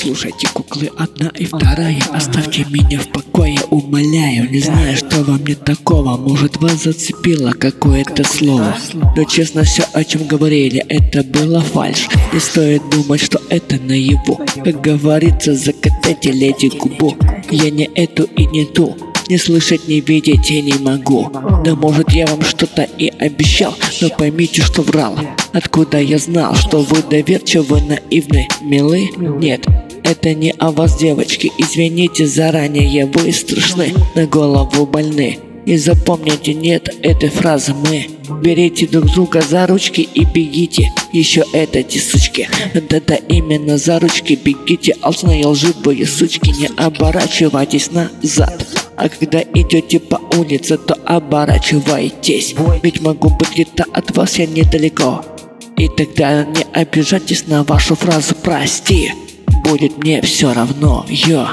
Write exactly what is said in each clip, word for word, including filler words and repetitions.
Слушайте, куклы одна и вторая, оставьте меня в покое, умоляю. Не знаю, что во мне такого, может, вас зацепило какое-то слово. Но честно, все, о чем говорили, это было фальшь. Не стоит думать, что это наяву. Как говорится, закатайте леди губу. Я не эту и не ту, не слышать, не видеть я не могу. Да может, я вам что-то и обещал, но поймите, что врал. Откуда я знал, что вы доверчивы, наивны, милы? Нет, это не о вас, девочки. Извините заранее, вы страшны, на голову больны. И запомните, нет этой фразы мы. Берите друг друга за ручки и бегите. Еще эти сучки, да-да, именно за ручки бегите. Алчные лживые сучки, не оборачивайтесь назад. А когда идете по улице, то оборачивайтесь. Ведь могу быть где-то от вас я недалеко. И тогда не обижайтесь на вашу фразу «прости». Будет мне все равно, йо.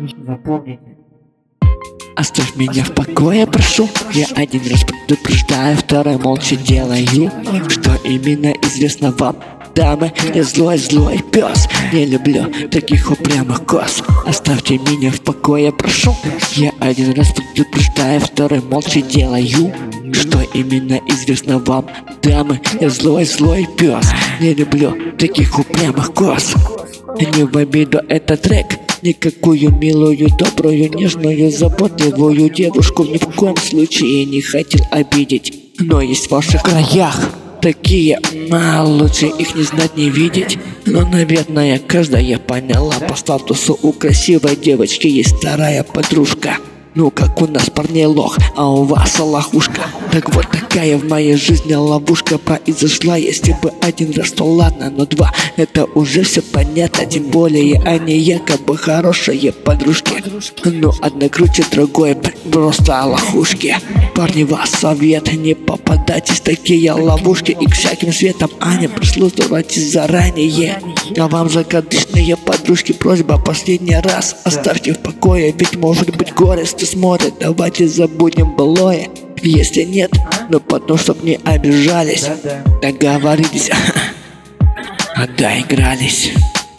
Оставь меня в покое, прошу. Я один раз предупреждаю, второй молча делаю. Что именно известно вам, дамы? Я злой-злой пес. Не люблю таких упрямых коз. Оставьте меня в покое, прошу. Я один раз предупреждаю, второй молча делаю. Что именно известно вам, дамы? Я злой-злой пес. Не люблю таких упрямых коз. Не в обиду этот трек. Никакую милую, добрую, нежную, заботливую девушку ни в коем случае не хотел обидеть. Но есть в ваших краях такие, а лучше их не знать, не видеть. Но, наверное, каждая поняла по статусу: у красивой девочки есть вторая подружка. Ну, как у нас парней лох, а у вас лохушка. Так вот, такая в моей жизни ловушка произошла. Если бы один раз, то ладно, но два — это уже все понятно. Тем более они якобы хорошие подружки. Но одна круче другой, просто лохушки. Парни, вас совет: не попадайтесь в такие ловушки. И к всяким светам Аня прислушивайте заранее. А вам, закадычные подружки, просьба последний раз: оставьте в покое, ведь может быть горесть смотрит. Давайте забудем былое. Если нет, но потом, чтоб не обижались. Договорились, а доигрались.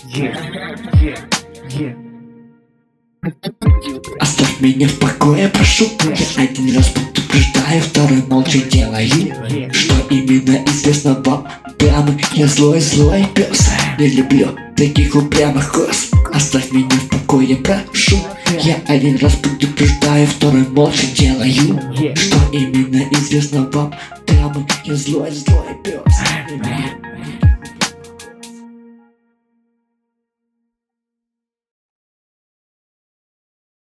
Оставь меня в покое, прошу. Я один раз предупреждаю, второй молча делаю. Что именно известно вам, дамы? Я злой-злой пес. Не люблю таких упрямых коз. Оставь меня в покое, прошу. Я один раз предупреждаю, второй молча делаю. Что именно известно вам, дамы? Я злой-злой пес.